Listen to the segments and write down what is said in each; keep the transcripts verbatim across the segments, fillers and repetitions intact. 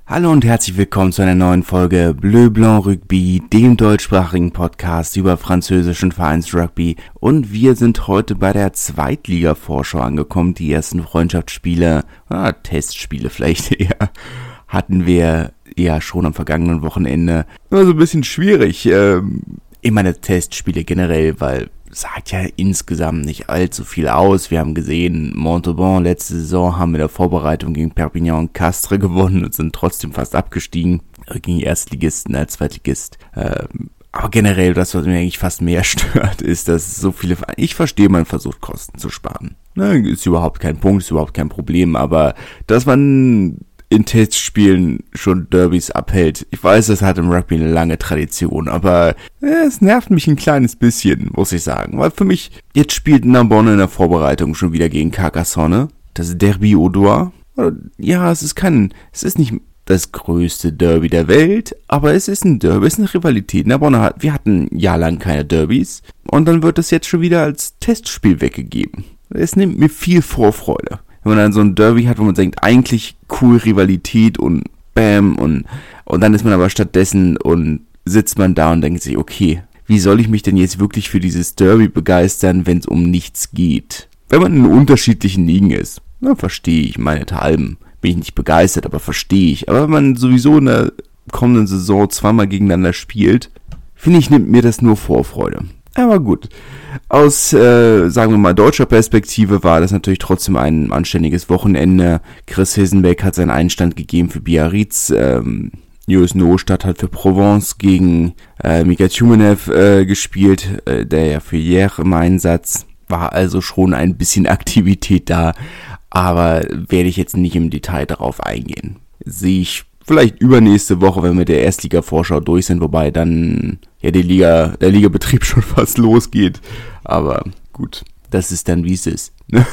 Hallo und herzlich willkommen zu einer neuen Folge Bleu Blanc Rugby, dem deutschsprachigen Podcast über französischen Vereinsrugby. Und wir sind heute bei der Zweitliga-Vorschau angekommen. Die ersten Freundschaftsspiele, ah, Testspiele vielleicht eher, hatten wir ja schon am vergangenen Wochenende. War so ein bisschen schwierig. Ähm, ich meine Testspiele generell, weil sagt ja insgesamt nicht allzu viel aus. Wir haben gesehen, Montauban letzte Saison haben in der Vorbereitung gegen Perpignan und Castres gewonnen und sind trotzdem fast abgestiegen gegen Erstligisten als Zweitligist. Ähm, aber generell, das, was mir eigentlich fast mehr stört, ist, dass so viele... Ich verstehe, man versucht, Kosten zu sparen. Ne, ist überhaupt kein Punkt, ist überhaupt kein Problem, aber dass man in Testspielen schon Derbys abhält. Ich weiß, das hat im Rugby eine lange Tradition, aber ja, es nervt mich ein kleines bisschen, muss ich sagen. Weil für mich, jetzt spielt Narbonne in der Vorbereitung schon wieder gegen Carcassonne. Das Derby Audois. Ja, es ist kein, es ist nicht das größte Derby der Welt, aber es ist ein Derby, es ist eine Rivalität. Narbonne hat, wir hatten ein Jahr lang keine Derbys und dann wird es jetzt schon wieder als Testspiel weggegeben. Es nimmt mir viel Vorfreude. Wenn man dann so ein Derby hat, wo man denkt, eigentlich cool Rivalität und Bam und und dann ist man aber stattdessen und sitzt man da und denkt sich, okay, wie soll ich mich denn jetzt wirklich für dieses Derby begeistern, wenn es um nichts geht? Wenn man in unterschiedlichen Ligen ist, na, verstehe ich, meinethalben bin ich nicht begeistert, aber verstehe ich. Aber wenn man sowieso in der kommenden Saison zweimal gegeneinander spielt, finde ich, nimmt mir das nur Vorfreude. Aber gut, aus, äh, sagen wir mal, deutscher Perspektive war das natürlich trotzdem ein anständiges Wochenende. Chris Hissenbeck hat seinen Einstand gegeben für Biarritz. Ähm, Julius Nostadt hat für Provence gegen äh, Mika Tumenev äh, gespielt, äh, der ja für Hier im Einsatz war. Also schon ein bisschen Aktivität da, aber werde ich jetzt nicht im Detail darauf eingehen. Sehe ich vielleicht übernächste Woche, wenn wir mit der Erstliga-Vorschau durch sind, wobei dann ja die Liga, der Ligabetrieb schon fast losgeht. Aber gut, das ist dann wie es ist.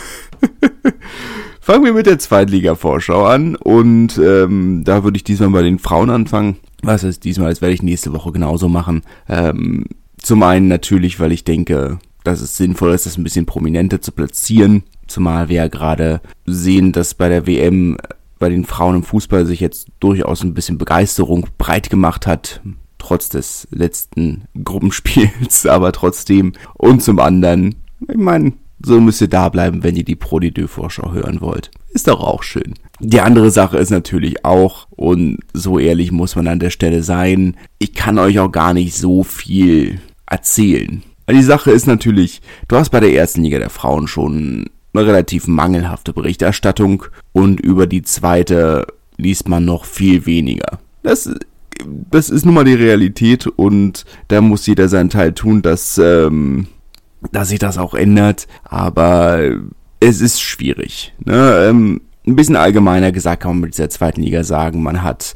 Fangen wir mit der Zweitliga-Vorschau an und ähm, da würde ich diesmal bei den Frauen anfangen. Was heißt diesmal? Das werde ich nächste Woche genauso machen. Ähm, zum einen natürlich, weil ich denke, dass es sinnvoll ist, das ein bisschen prominenter zu platzieren. Zumal wir ja gerade sehen, dass bei der W M bei den Frauen im Fußball sich jetzt durchaus ein bisschen Begeisterung breit gemacht hat, trotz des letzten Gruppenspiels, aber trotzdem. Und zum anderen, ich meine, so müsst ihr da bleiben, wenn ihr die Pro D deux-Vorschau hören wollt. Ist doch auch schön. Die andere Sache ist natürlich auch, und so ehrlich muss man an der Stelle sein, ich kann euch auch gar nicht so viel erzählen. Die Sache ist natürlich, du hast bei der ersten Liga der Frauen schon eine relativ mangelhafte Berichterstattung und über die zweite liest man noch viel weniger. Das, das ist nun mal die Realität und da muss jeder seinen Teil tun, dass, ähm, dass sich das auch ändert, aber es ist schwierig. Ne? Ähm, ein bisschen allgemeiner gesagt kann man mit dieser zweiten Liga sagen, man hat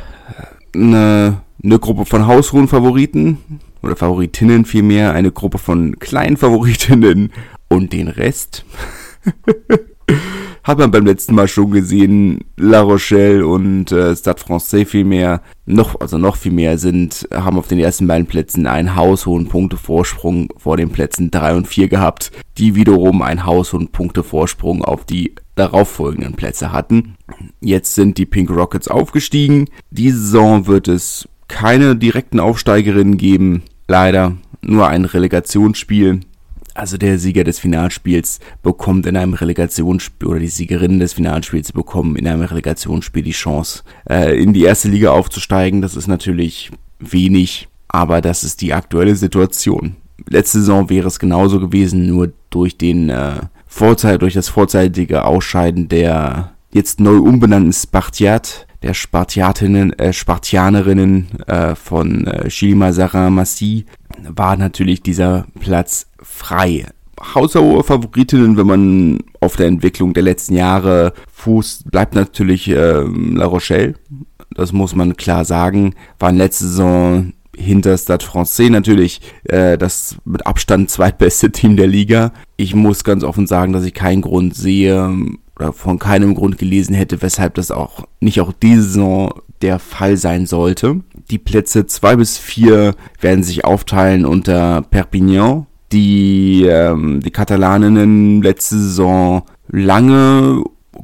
eine, eine Gruppe von haushohen Favoriten oder Favoritinnen vielmehr, eine Gruppe von kleinen Favoritinnen und den Rest. Hat man beim letzten Mal schon gesehen, La Rochelle und äh, Stade Francais vielmehr, noch, also noch viel mehr sind, haben auf den ersten beiden Plätzen einen haushohen Punktevorsprung vor den Plätzen drei und vier gehabt, die wiederum einen haushohen Punktevorsprung auf die darauffolgenden Plätze hatten. Jetzt sind die Pink Rockets aufgestiegen. Diese Saison wird es keine direkten Aufsteigerinnen geben, leider nur ein Relegationsspiel. Also der Sieger des Finalspiels bekommt in einem Relegationsspiel, oder die Siegerinnen des Finalspiels bekommen in einem Relegationsspiel die Chance, äh, in die erste Liga aufzusteigen. Das ist natürlich wenig, aber das ist die aktuelle Situation. Letzte Saison wäre es genauso gewesen, nur durch den äh, Vorzeit, durch das vorzeitige Ausscheiden der jetzt neu umbenannten Spartiat, der Spartiatinnen, äh, Spartianerinnen äh, von äh, Chili Mazarin Massy, war natürlich dieser Platz frei. Haushohe Favoritinnen, wenn man auf der Entwicklung der letzten Jahre fußt, bleibt natürlich äh, La Rochelle. Das muss man klar sagen. Waren letzte Saison hinter Stade Francais natürlich äh, das mit Abstand zweitbeste Team der Liga. Ich muss ganz offen sagen, dass ich keinen Grund sehe oder von keinem Grund gelesen hätte, weshalb das auch nicht auch diese Saison der Fall sein sollte. Die Plätze zwei bis vier werden sich aufteilen unter Perpignan, die ähm, die Katalaninnen letzte Saison lange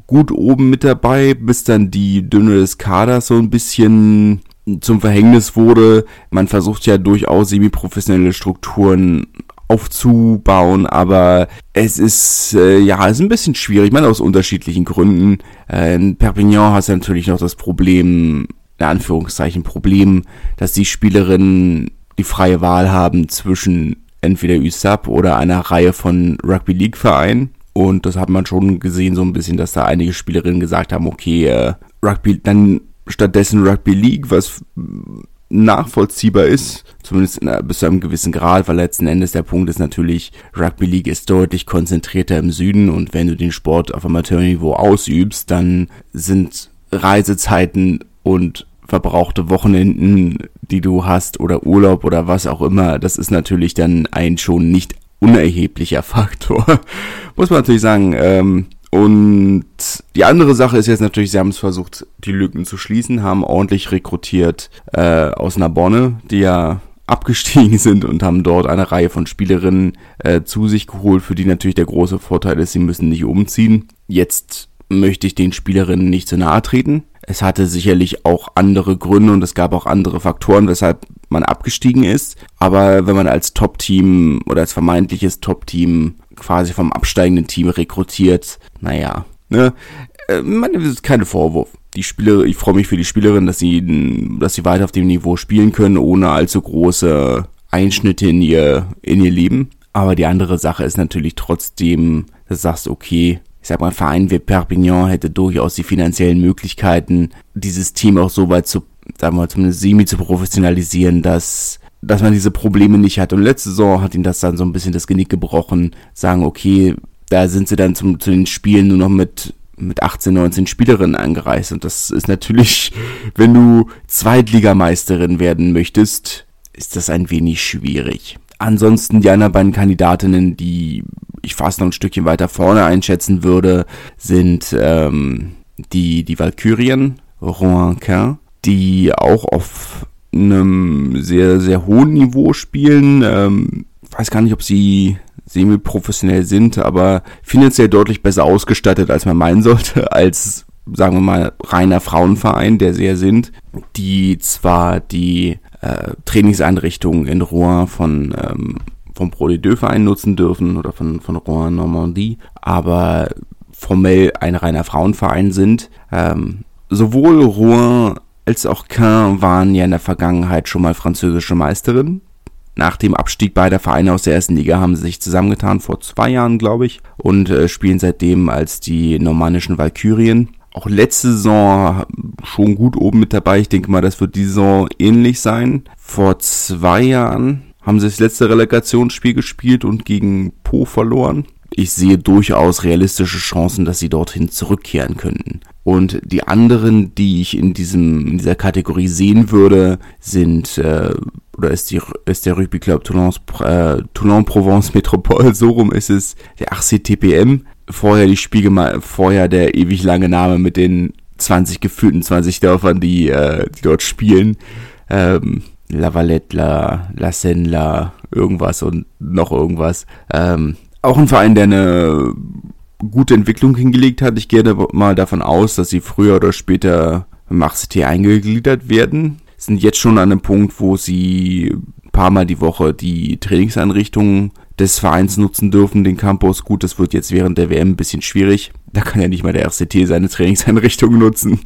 gut oben mit dabei, bis dann die Dünne des Kaders so ein bisschen zum Verhängnis wurde. Man versucht ja durchaus semi-professionelle Strukturen aufzubauen, aber es ist, äh, ja, es ist ein bisschen schwierig, ich meine aus unterschiedlichen Gründen. Äh, in Perpignan hast du natürlich noch das Problem, in Anführungszeichen Problem, dass die Spielerinnen die freie Wahl haben zwischen entweder U S A P oder einer Reihe von Rugby-League-Vereinen. Und das hat man schon gesehen so ein bisschen, dass da einige Spielerinnen gesagt haben, okay, äh, Rugby, dann stattdessen Rugby League, was nachvollziehbar ist, zumindest in, bis zu einem gewissen Grad, weil letzten Endes der Punkt ist natürlich, Rugby League ist deutlich konzentrierter im Süden und wenn du den Sport auf Amateurniveau ausübst, dann sind Reisezeiten und verbrauchte Wochenenden, die du hast oder Urlaub oder was auch immer, das ist natürlich dann ein schon nicht unerheblicher Faktor, muss man natürlich sagen. Ähm, und die andere Sache ist jetzt natürlich, sie haben es versucht, die Lücken zu schließen, haben ordentlich rekrutiert äh, aus Narbonne, die ja abgestiegen sind und haben dort eine Reihe von Spielerinnen äh, zu sich geholt, für die natürlich der große Vorteil ist, sie müssen nicht umziehen. Jetzt möchte ich den Spielerinnen nicht zu nahe treten. Es hatte sicherlich auch andere Gründe und es gab auch andere Faktoren, weshalb man abgestiegen ist. Aber wenn man als Top-Team oder als vermeintliches Top-Team quasi vom absteigenden Team rekrutiert, naja, ne, äh, man, das ist kein Vorwurf. Die Spieler, ich freue mich für die Spielerin, dass sie, dass sie weiter auf dem Niveau spielen können, ohne allzu große Einschnitte in ihr, in ihr Leben. Aber die andere Sache ist natürlich trotzdem, dass du sagst, okay, ich sag mal, ein Verein wie Perpignan hätte durchaus die finanziellen Möglichkeiten, dieses Team auch so weit zu, sagen wir mal, zumindest semi zu professionalisieren, dass, dass man diese Probleme nicht hat. Und letzte Saison hat ihnen das dann so ein bisschen das Genick gebrochen, sagen, okay, da sind sie dann zum, zu den Spielen nur noch mit, mit achtzehn, neunzehn Spielerinnen angereist. Und das ist natürlich, wenn du Zweitligameisterin werden möchtest, ist das ein wenig schwierig. Ansonsten die anderen beiden Kandidatinnen, die ich fast noch ein Stückchen weiter vorne einschätzen würde, sind ähm, die die Valkyrien, Rouen-Caen, die auch auf einem sehr, sehr hohen Niveau spielen. Ähm, weiß gar nicht, ob sie semi-professionell sind, aber finanziell deutlich besser ausgestattet, als man meinen sollte, als, sagen wir mal, reiner Frauenverein, der sie ja sind, die zwar die äh, Trainingseinrichtungen in Rouen von ähm, vom Pro D deux Verein nutzen dürfen oder von von Rouen Normandie, aber formell ein reiner Frauenverein sind. Ähm, sowohl Rouen als auch Caen waren ja in der Vergangenheit schon mal französische Meisterinnen. Nach dem Abstieg beider Vereine aus der ersten Liga haben sie sich zusammengetan, vor zwei Jahren, glaube ich, und äh, spielen seitdem als die normannischen Valkyrien. Auch letzte Saison schon gut oben mit dabei. Ich denke mal, das wird diese Saison ähnlich sein. Vor zwei Jahren haben sie das letzte Relegationsspiel gespielt und gegen Po verloren. Ich sehe durchaus realistische Chancen, dass sie dorthin zurückkehren könnten. Und die anderen, die ich in diesem in dieser Kategorie sehen würde, sind äh, oder ist die ist der Rugby Club Toulon äh, Toulon Provence Métropole, so rum ist es, der A C T P M. Vorher die Spielgeme vorher der ewig lange Name mit den zwanzig gefühlten zwanzig Dörfern, die äh, die dort spielen. Ähm, La Valette, La, La Seine, La irgendwas und noch irgendwas. Ähm, auch ein Verein, der eine gute Entwicklung hingelegt hat. Ich gehe da mal davon aus, dass sie früher oder später im A C T eingegliedert werden. Sind jetzt schon an einem Punkt, wo sie ein paar Mal die Woche die Trainingseinrichtungen des Vereins nutzen dürfen, den Campus. Gut, das wird jetzt während der W M ein bisschen schwierig. Da kann ja nicht mal der R C T seine Trainingseinrichtungen nutzen.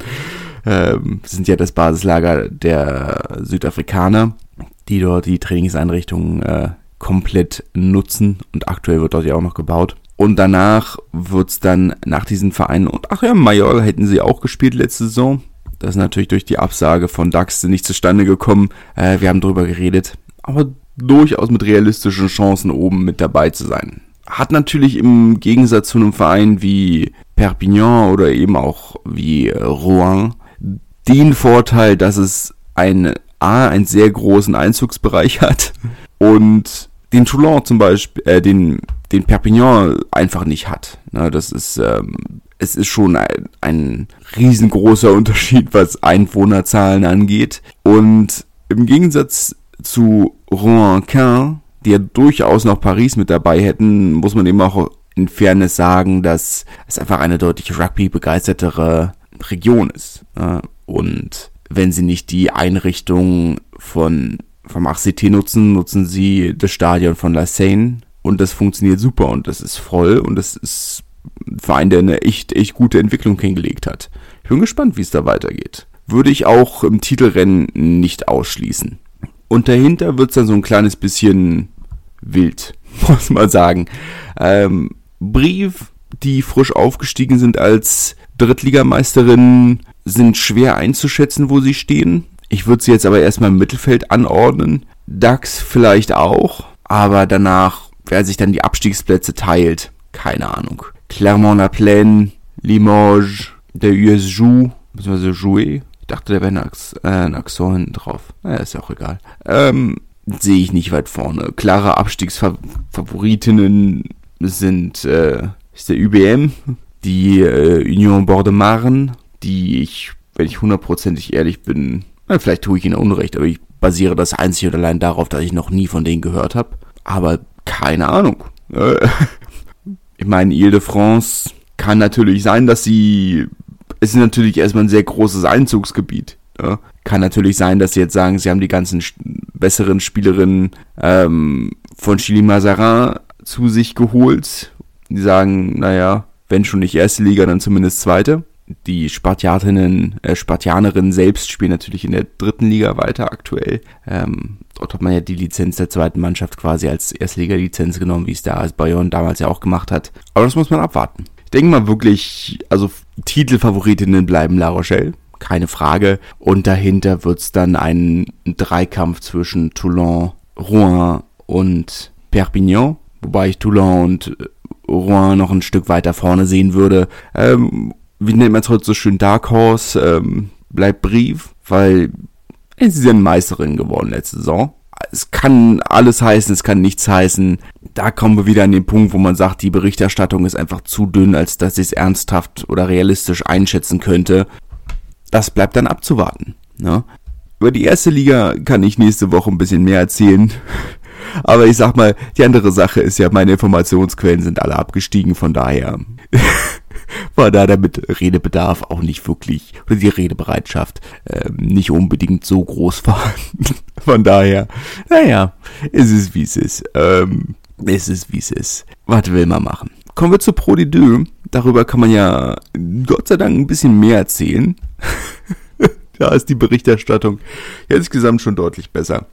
Ähm, sind ja das Basislager der Südafrikaner, die dort die Trainingseinrichtungen äh, komplett nutzen. Und aktuell wird dort ja auch noch gebaut. Und danach wird's dann nach diesen Vereinen, und ach ja, Mayol hätten sie auch gespielt letzte Saison. Das ist natürlich durch die Absage von Dax nicht zustande gekommen. Äh, wir haben drüber geredet. Aber durchaus mit realistischen Chancen oben mit dabei zu sein. Hat natürlich im Gegensatz zu einem Verein wie Perpignan oder eben auch wie Rouen den Vorteil, dass es ein A, einen sehr großen Einzugsbereich hat und den Toulon zum Beispiel, äh, den, den Perpignan einfach nicht hat. Na, das ist, ähm, es ist schon ein, ein riesengroßer Unterschied, was Einwohnerzahlen angeht. Und im Gegensatz zu Rouen-Caen, die ja durchaus noch Paris mit dabei hätten, muss man eben auch in Fairness sagen, dass es einfach eine deutlich Rugby-begeistertere Region ist. Und wenn sie nicht die Einrichtung von vom A C T nutzen, nutzen sie das Stadion von La Seine und das funktioniert super und das ist voll und das ist ein Verein, der eine echt, echt gute Entwicklung hingelegt hat. Ich bin gespannt, wie es da weitergeht. Würde ich auch im Titelrennen nicht ausschließen. Und dahinter wird es dann so ein kleines bisschen wild, muss man sagen. Ähm, Brive, die frisch aufgestiegen sind als Drittligameisterin, sind schwer einzuschätzen, wo sie stehen. Ich würde sie jetzt aber erstmal im Mittelfeld anordnen. Dax vielleicht auch, aber danach, wer sich dann die Abstiegsplätze teilt, keine Ahnung. Clermont-la-Plaine, Limoges, der U S Joux, beziehungsweise Jouet. Ich dachte, da wäre ein, Ax- äh, ein Accent hinten drauf. Naja, ist ja auch egal. Ähm, sehe ich nicht weit vorne. Klare Abstiegsfavoritinnen sind, äh, ist der U B M, die äh, Union Bordeaux-Marne, die ich, wenn ich hundertprozentig ehrlich bin, na, vielleicht tue ich ihnen Unrecht, aber ich basiere das einzig und allein darauf, dass ich noch nie von denen gehört habe. Aber keine Ahnung. Ich meine, Ile-de-France kann natürlich sein, dass sie, es ist natürlich erstmal ein sehr großes Einzugsgebiet. Ja. Kann natürlich sein, dass sie jetzt sagen, sie haben die ganzen besseren Spielerinnen ähm, von Chili Mazarin zu sich geholt. Die sagen, naja, wenn schon nicht erste Liga, dann zumindest zweite. Die Spartiatinnen, äh, Spartianerinnen selbst spielen natürlich in der dritten Liga weiter aktuell. Ähm, dort hat man ja die Lizenz der zweiten Mannschaft quasi als Erstliga-Lizenz genommen, wie es da als Bayern damals ja auch gemacht hat. Aber das muss man abwarten. Ich denke mal wirklich, also Titelfavoritinnen bleiben La Rochelle, keine Frage. Und dahinter wird es dann ein Dreikampf zwischen Toulon, Rouen und Perpignan. Wobei ich Toulon und Rouen noch ein Stück weiter vorne sehen würde. Ähm, wie nennt man es heute so schön, Dark Horse, ähm, bleibt Brive, weil sie sind Meisterin geworden letzte Saison. Es kann alles heißen, es kann nichts heißen. Da kommen wir wieder an den Punkt, wo man sagt, die Berichterstattung ist einfach zu dünn, als dass ich es ernsthaft oder realistisch einschätzen könnte. Das bleibt dann abzuwarten. Ne? Über die erste Liga kann ich nächste Woche ein bisschen mehr erzählen. Aber ich sag mal, die andere Sache ist ja, meine Informationsquellen sind alle abgestiegen, von daher war da damit Redebedarf auch nicht wirklich, oder die Redebereitschaft äh, nicht unbedingt so groß vorhanden. Von daher, naja, es ist wie es ist. Ähm, es ist wie es ist. Was will man machen? Kommen wir zu Pro D zwei. Darüber kann man ja Gott sei Dank ein bisschen mehr erzählen. Da ist die Berichterstattung insgesamt schon deutlich besser.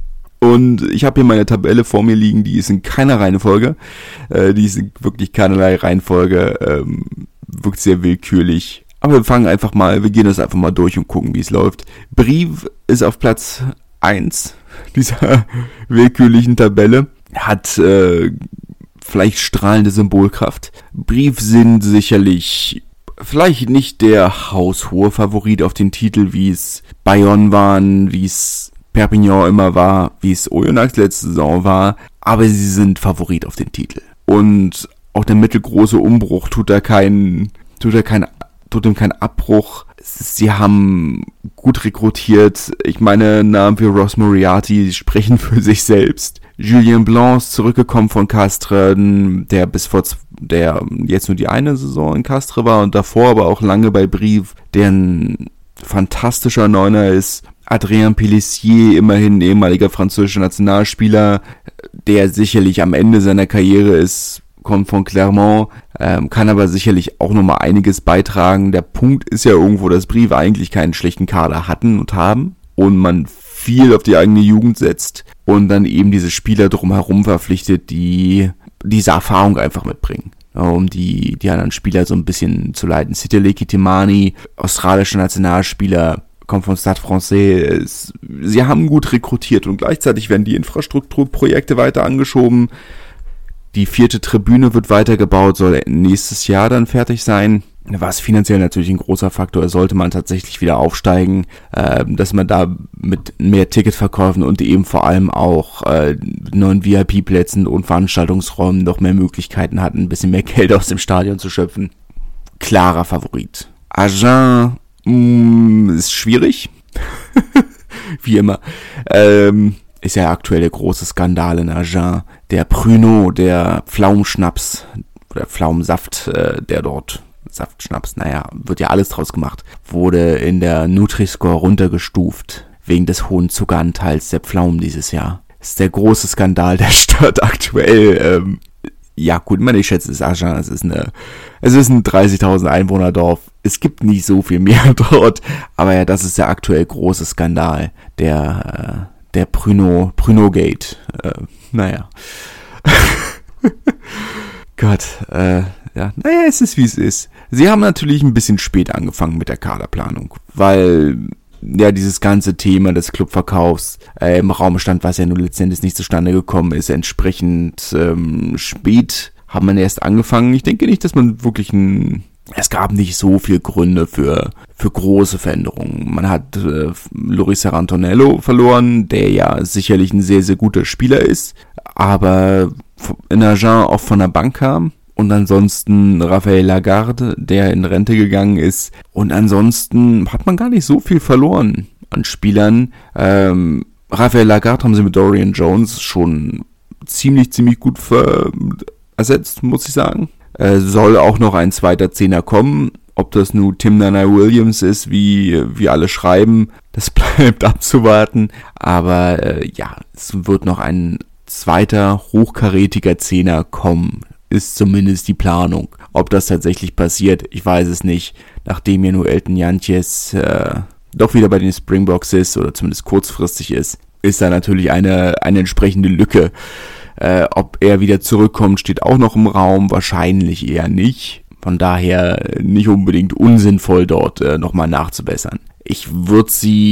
Und ich habe hier meine Tabelle vor mir liegen, die ist in keiner Reihenfolge. Äh, die ist in wirklich keinerlei Reihenfolge. Ähm, wirkt sehr willkürlich. Aber wir fangen einfach mal, wir gehen das einfach mal durch und gucken, wie es läuft. Brive ist auf Platz eins dieser willkürlichen Tabelle. Hat äh, vielleicht strahlende Symbolkraft. Brive sind sicherlich vielleicht nicht der haushohe Favorit auf den Titel, wie es Bayonne waren, wie es Perpignan immer war, wie es Oyonnax letzte Saison war, aber sie sind Favorit auf den Titel. Und auch der mittelgroße Umbruch tut da keinen, tut da kein, tut ihm keinen Abbruch. Sie haben gut rekrutiert. Ich meine, Namen wie Ross Moriarty sprechen für sich selbst. Julien Blanc ist zurückgekommen von Castres, der bis vor, der jetzt nur die eine Saison in Castres war und davor aber auch lange bei Brive, der ein fantastischer Neuner ist. Adrien Pélissier, immerhin ehemaliger französischer Nationalspieler, der sicherlich am Ende seiner Karriere ist, kommt von Clermont, ähm, kann aber sicherlich auch nochmal einiges beitragen. Der Punkt ist ja irgendwo, dass Brive eigentlich keinen schlechten Kader hatten und haben und man viel auf die eigene Jugend setzt und dann eben diese Spieler drumherum verpflichtet, die diese Erfahrung einfach mitbringen, um die, die anderen Spieler so ein bisschen zu leiten. Sitele Timani, australischer Nationalspieler, kommt von Stade Français. Sie haben gut rekrutiert und gleichzeitig werden die Infrastrukturprojekte weiter angeschoben. Die vierte Tribüne wird weitergebaut, soll nächstes Jahr dann fertig sein. Was finanziell natürlich ein großer Faktor ist, sollte man tatsächlich wieder aufsteigen, äh, dass man da mit mehr Ticketverkäufen und eben vor allem auch äh, neuen V I P-Plätzen und Veranstaltungsräumen noch mehr Möglichkeiten hat, ein bisschen mehr Geld aus dem Stadion zu schöpfen. Klarer Favorit. Agen mh, ist schwierig, wie immer. Ähm, ist ja aktuell der große Skandal in Agen. Der Pruneau, der Pflaumenschnaps, oder Pflaumensaft, äh, der dort, Saftschnaps, naja, wird ja alles draus gemacht, wurde in der Nutri-Score runtergestuft, wegen des hohen Zuckeranteils der Pflaumen dieses Jahr. Das ist der große Skandal der Stadt aktuell. Ähm, ja gut, ich meine, ich schätze, es ist Agen, es ist eine, es ist ein dreißigtausend Einwohner-Dorf. Es gibt nicht so viel mehr dort, aber ja, das ist der aktuell große Skandal, der, äh, der Pruno, Pruno-Gate. Äh, naja. Gott, äh, ja, naja, es ist wie es ist. Sie haben natürlich ein bisschen spät angefangen mit der Kaderplanung, weil ja dieses ganze Thema des Clubverkaufs äh, im Raum stand, was ja nur letztendlich nicht zustande gekommen ist. Entsprechend ähm, spät hat man erst angefangen. Ich denke nicht, dass man wirklich ein... Es gab nicht so viel Gründe für für große Veränderungen. Man hat äh, Loris Serrantonello verloren, der ja sicherlich ein sehr, sehr guter Spieler ist, aber in Agen auch von der Bank kam. Und ansonsten Raphaël Lagarde, der in Rente gegangen ist. Und ansonsten hat man gar nicht so viel verloren an Spielern. Ähm, Raphaël Lagarde haben sie mit Dorian Jones schon ziemlich, ziemlich gut ver- ersetzt, muss ich sagen. Äh, soll auch noch ein zweiter Zehner kommen. Ob das nun Tim Nanai-Williams ist, wie wie alle schreiben, das bleibt abzuwarten. Aber äh, ja, es wird noch ein zweiter hochkarätiger Zehner kommen. Ist zumindest die Planung. Ob das tatsächlich passiert, ich weiß es nicht. Nachdem ja nur Elton Jantjes äh, doch wieder bei den Springboks ist oder zumindest kurzfristig ist, ist da natürlich eine eine entsprechende Lücke. Äh, ob er wieder zurückkommt, steht auch noch im Raum. Wahrscheinlich eher nicht. Von daher nicht unbedingt unsinnvoll, dort äh, nochmal nachzubessern. Ich würde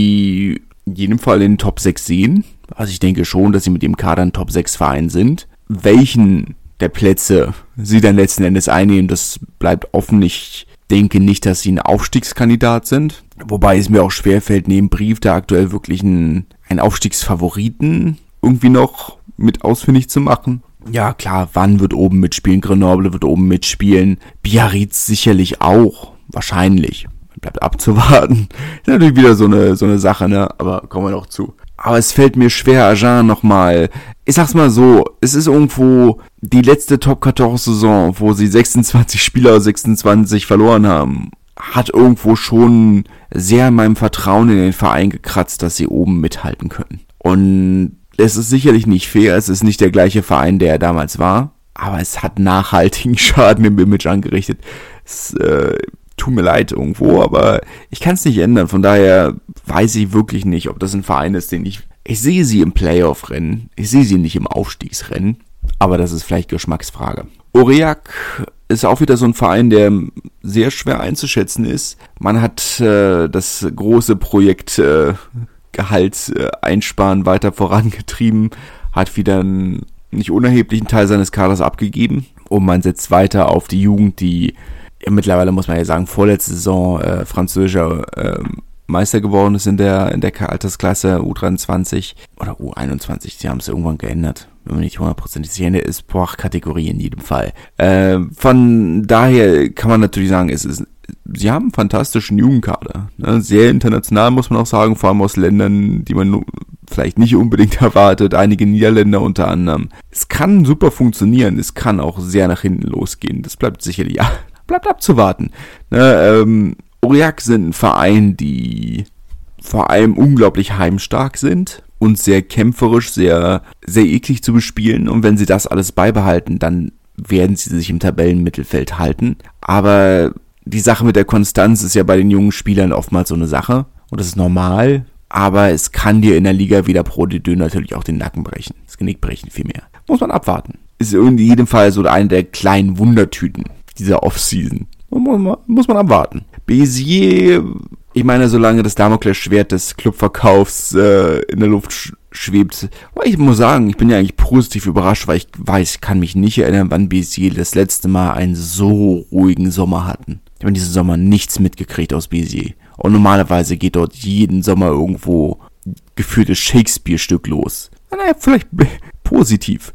sie in jedem Fall in den Top sechs sehen. Also ich denke schon, dass sie mit dem Kader ein Top sechs Verein sind. Welchen der Plätze sie dann letzten Endes einnehmen, das bleibt offen. Ich denke nicht, dass sie ein Aufstiegskandidat sind. Wobei es mir auch schwerfällt, neben Brief da aktuell wirklich einen, einen Aufstiegsfavoriten irgendwie noch mit ausfindig zu machen. Ja klar, Wann wird oben mitspielen, Grenoble wird oben mitspielen, Biarritz sicherlich auch, wahrscheinlich. Bleibt abzuwarten. Ist natürlich wieder so eine so eine Sache, ne? Aber kommen wir noch zu. Aber es fällt mir schwer, Agen nochmal, ich sag's mal so, es ist irgendwo die letzte Top vierzehn Saison, wo sie sechsundzwanzig Spieler aus sechsundzwanzig verloren haben, hat irgendwo schon sehr in meinem Vertrauen in den Verein gekratzt, dass sie oben mithalten können. Und es ist sicherlich nicht fair, es ist nicht der gleiche Verein, der er damals war, aber es hat nachhaltigen Schaden im Image angerichtet. Es äh, tut mir leid irgendwo, aber ich kann es nicht ändern, von daher weiß ich wirklich nicht, ob das ein Verein ist, den ich... Ich sehe sie im Playoff-Rennen, ich sehe sie nicht im Aufstiegsrennen, aber das ist vielleicht Geschmacksfrage. Aurillac ist auch wieder so ein Verein, der sehr schwer einzuschätzen ist. Man hat äh, das große Projekt... Äh, Gehalt äh, einsparen weiter vorangetrieben, hat wieder einen nicht unerheblichen Teil seines Kaders abgegeben und man setzt weiter auf die Jugend, die ja, mittlerweile, muss man ja sagen, vorletzte Saison äh, französischer äh, Meister geworden ist in der in der Altersklasse U dreiundzwanzig oder U einundzwanzig, sie haben es irgendwann geändert, wenn man nicht hundertprozentig sicher in der Espoir-Kategorie in jedem Fall. Äh, von daher kann man natürlich sagen, es ist sie haben einen fantastischen Jugendkader. Ne? Sehr international, muss man auch sagen, vor allem aus Ländern, die man vielleicht nicht unbedingt erwartet. Einige Niederländer unter anderem. Es kann super funktionieren, es kann auch sehr nach hinten losgehen. Das bleibt sicherlich, ja, bleibt abzuwarten. Ne? Ähm, Aurillac sind ein Verein, die vor allem unglaublich heimstark sind und sehr kämpferisch, sehr, sehr eklig zu bespielen. Und wenn sie das alles beibehalten, dann werden sie sich im Tabellenmittelfeld halten. Aber die Sache mit der Konstanz ist ja bei den jungen Spielern oftmals so eine Sache. Und das ist normal. Aber es kann dir in der Liga wieder pro de deux natürlich auch den Nacken brechen. Das Genick brechen vielmehr. Muss man abwarten. Ist in jedem Fall so eine der kleinen Wundertüten dieser Offseason. Muss man abwarten. Béziers, ich meine, solange das Damoklesschwert des Clubverkaufs äh, in der Luft sch- schwebt. Aber ich muss sagen, ich bin ja eigentlich positiv überrascht, weil ich weiß, ich kann mich nicht erinnern, wann Béziers das letzte Mal einen so ruhigen Sommer hatten. Ich habe diesen Sommer nichts mitgekriegt aus Béziers. Und normalerweise geht dort jeden Sommer irgendwo geführtes Shakespeare-Stück los. Naja, vielleicht positiv.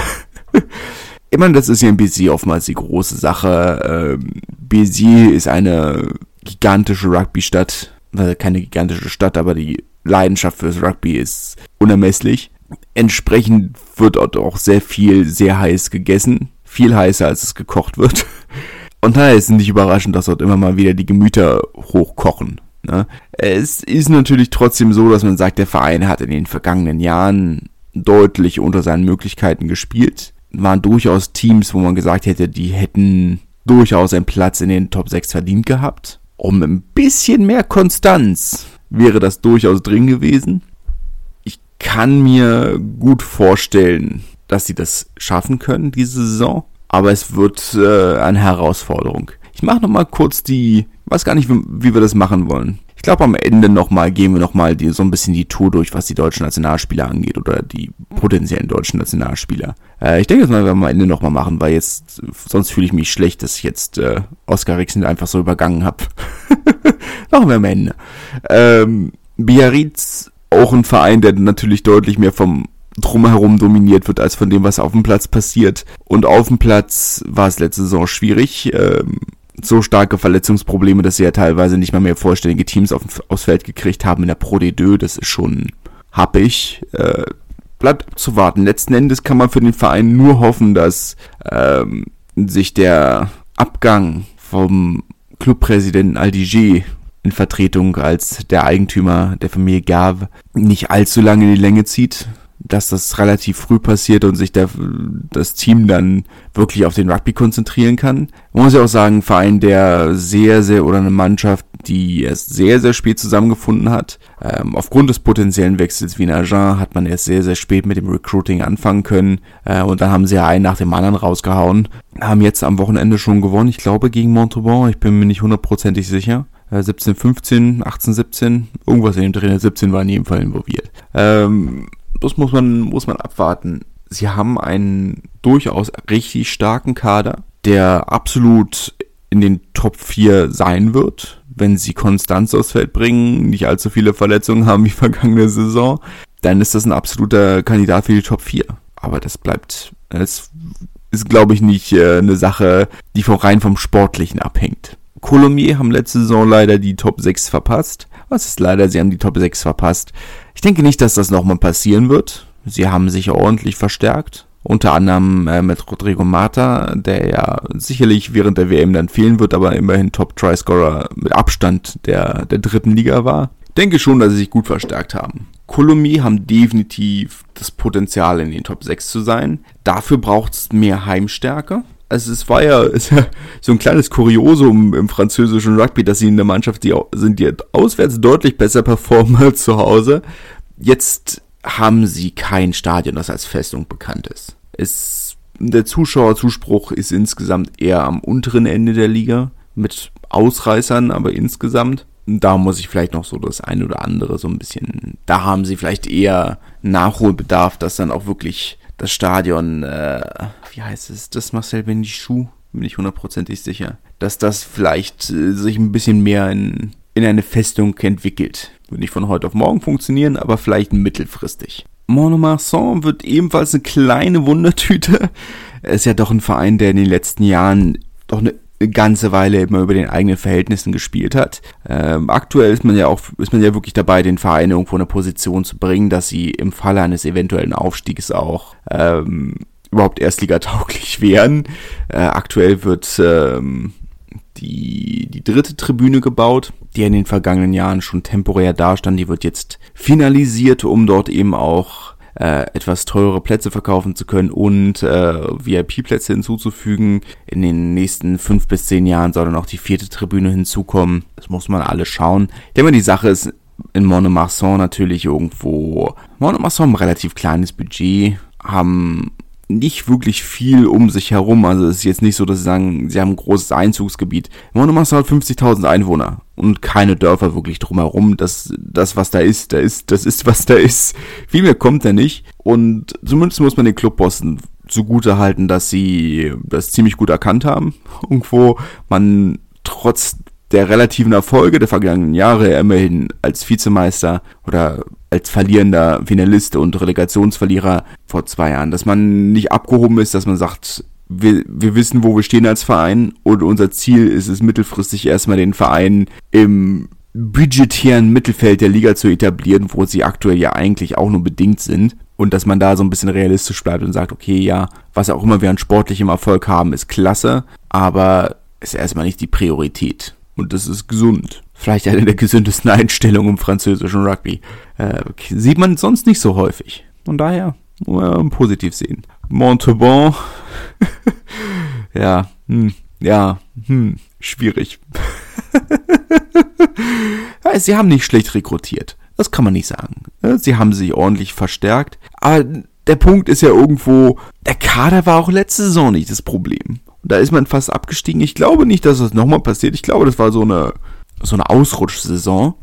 Ich meine, das ist ja in Béziers oftmals die große Sache. Ähm, Béziers ist eine gigantische Rugby-Stadt. Also keine gigantische Stadt, aber die Leidenschaft fürs Rugby ist unermesslich. Entsprechend wird dort auch sehr viel, sehr heiß gegessen. viel heißer, als es gekocht wird. Und daher ist es nicht überraschend, dass dort immer mal wieder die Gemüter hochkochen. Ne? Es ist natürlich trotzdem so, dass man sagt, der Verein hat in den vergangenen Jahren deutlich unter seinen Möglichkeiten gespielt. Waren durchaus Teams, wo man gesagt hätte, die hätten durchaus einen Platz in den Top sechs verdient gehabt. Um ein bisschen mehr Konstanz wäre das durchaus drin gewesen. Ich kann mir gut vorstellen, dass sie das schaffen können, diese Saison. Aber es wird äh, eine Herausforderung. Ich mache nochmal kurz die, weiß gar nicht, wie, wie wir das machen wollen. Ich glaube, am Ende nochmal gehen wir nochmal so ein bisschen die Tour durch, was die deutschen Nationalspieler angeht oder die potenziellen deutschen Nationalspieler. Äh, ich denke, das werden wir am Ende nochmal machen, weil jetzt, sonst fühle ich mich schlecht, dass ich jetzt äh, Oskar Rixen einfach so übergangen habe. Machen wir am Ende. Ähm, Biarritz, auch ein Verein, der natürlich deutlich mehr vom Drumherum dominiert wird, als von dem, was auf dem Platz passiert. Und auf dem Platz war es letzte Saison schwierig. Ähm, so starke Verletzungsprobleme, dass sie ja teilweise nicht mal mehr vollständige Teams auf, aufs Feld gekriegt haben in der Pro D zwei. Das ist schon happig. Äh, bleibt abzuwarten. Letzten Endes kann man für den Verein nur hoffen, dass ähm, sich der Abgang vom Clubpräsidenten Aldiger in Vertretung als der Eigentümer der Familie Gave nicht allzu lange in die Länge zieht, dass das relativ früh passiert und sich der, das Team dann wirklich auf den Rugby konzentrieren kann. Man muss ja auch sagen, ein Verein, der sehr, sehr, oder eine Mannschaft, die erst sehr, sehr spät zusammengefunden hat. Ähm, aufgrund des potenziellen Wechsels wie in Agen hat man erst sehr, sehr spät mit dem Recruiting anfangen können. Äh, und dann haben sie ja einen nach dem anderen rausgehauen. Haben jetzt am Wochenende schon gewonnen, ich glaube gegen Montauban, ich bin mir nicht hundertprozentig sicher. Äh, siebzehn fünfzehn, achtzehn siebzehn, irgendwas in dem Dreh, siebzehn war in jedem Fall involviert. Ähm, Das muss man, muss man abwarten. Sie haben einen durchaus richtig starken Kader, der absolut in den Top vier sein wird, wenn sie Konstanz aufs Feld bringen, nicht allzu viele Verletzungen haben wie vergangene Saison, dann ist das ein absoluter Kandidat für die Top vier. Aber das bleibt, das ist, glaube ich, nicht äh, eine Sache, die vom rein vom Sportlichen abhängt. Colomiers haben letzte Saison leider die Top sechs verpasst. Was ist leider, sie haben die Top sechs verpasst. Ich denke nicht, dass das nochmal passieren wird. Sie haben sich ordentlich verstärkt. Unter anderem äh, mit Rodrigo Mata, der ja sicherlich während der W M dann fehlen wird, aber immerhin Top-Try-Scorer mit Abstand der, der dritten Liga war. Ich denke schon, dass sie sich gut verstärkt haben. Colomiers haben definitiv das Potenzial, in den Top sechs zu sein. Dafür braucht es mehr Heimstärke. Also es war ja, ist ja so ein kleines Kuriosum im französischen Rugby, dass sie in der Mannschaft die sind, die auswärts deutlich besser performen als zu Hause. Jetzt haben sie kein Stadion, das als Festung bekannt ist. Es, der Zuschauerzuspruch ist insgesamt eher am unteren Ende der Liga, mit Ausreißern, aber insgesamt. Da muss ich vielleicht noch so das eine oder andere so ein bisschen, da haben sie vielleicht eher Nachholbedarf, dass dann auch wirklich das Stadion, äh, wie heißt es, das Marcel Benichou, bin ich hundertprozentig sicher, dass das vielleicht äh, sich ein bisschen mehr in, in eine Festung entwickelt. Wird nicht von heute auf morgen funktionieren, aber vielleicht mittelfristig. Mont-de-Marsan wird ebenfalls eine kleine Wundertüte. Er ist ja doch ein Verein, der in den letzten Jahren doch eine ganze Weile immer über den eigenen Verhältnissen gespielt hat. Ähm, aktuell ist man ja auch, ist man ja wirklich dabei, den Verein irgendwo in eine Position zu bringen, dass sie im Falle eines eventuellen Aufstiegs auch ähm, überhaupt erstligatauglich wären. Äh, aktuell wird ähm, die die dritte Tribüne gebaut, die in den vergangenen Jahren schon temporär dastand. Die wird jetzt finalisiert, um dort eben auch äh, etwas teurere Plätze verkaufen zu können und äh, V I P-Plätze hinzuzufügen. In den nächsten fünf bis zehn Jahren soll dann auch die vierte Tribüne hinzukommen. Das muss man alles schauen. Ich denke mal, die Sache ist in Mont-de-Marsan natürlich irgendwo. Mont-de-Marsan haben ein relativ kleines Budget, haben nicht wirklich viel um sich herum. Also es ist jetzt nicht so, dass sie sagen, sie haben ein großes Einzugsgebiet. Mont-de-Marsan hat fünfzigtausend Einwohner und keine Dörfer wirklich drumherum. Das, das was da ist, da ist, das ist, was da ist. Viel mehr kommt da nicht. Und zumindest muss man den Clubbossen zugute halten, dass sie das ziemlich gut erkannt haben. Irgendwo man trotz der relativen Erfolge der vergangenen Jahre immerhin als Vizemeister oder als verlierender Finalist und Relegationsverlierer vor zwei Jahren, dass man nicht abgehoben ist, dass man sagt, wir, wir wissen, wo wir stehen als Verein und unser Ziel ist es mittelfristig erstmal den Verein im budgetären Mittelfeld der Liga zu etablieren, wo sie aktuell ja eigentlich auch nur bedingt sind. Und dass man da so ein bisschen realistisch bleibt und sagt, okay, ja, was auch immer wir an sportlichem Erfolg haben, ist klasse, aber ist erstmal nicht die Priorität. Und das ist gesund. Vielleicht eine der gesündesten Einstellungen im französischen Rugby. Äh, sieht man sonst nicht so häufig. Von daher, äh, positiv sehen. Montauban, ja, hm, ja, hm, schwierig. Ja, sie haben nicht schlecht rekrutiert. Das kann man nicht sagen. Sie haben sich ordentlich verstärkt. Aber der Punkt ist ja irgendwo, der Kader war auch letzte Saison nicht das Problem. Und da ist man fast abgestiegen. Ich glaube nicht, dass das nochmal passiert. Ich glaube, das war so eine, so eine Ausrutschsaison.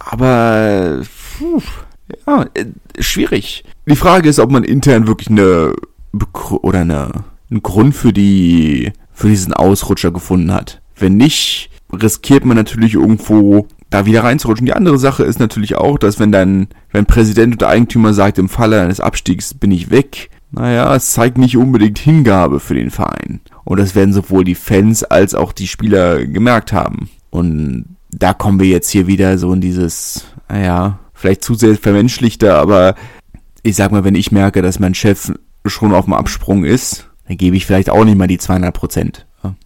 Aber, puh, ja, schwierig. Die Frage ist, ob man intern wirklich eine, oder eine, einen Grund für die, für diesen Ausrutscher gefunden hat. Wenn nicht, riskiert man natürlich irgendwo da wieder reinzurutschen. Die andere Sache ist natürlich auch, dass wenn dann, wenn Präsident oder Eigentümer sagt, im Falle eines Abstiegs bin ich weg, naja, es zeigt nicht unbedingt Hingabe für den Verein. Und das werden sowohl die Fans als auch die Spieler gemerkt haben. Und da kommen wir jetzt hier wieder so in dieses, naja, vielleicht zu sehr vermenschlichter, aber ich sag mal, wenn ich merke, dass mein Chef schon auf dem Absprung ist, dann gebe ich vielleicht auch nicht mal die zweihundert Prozent.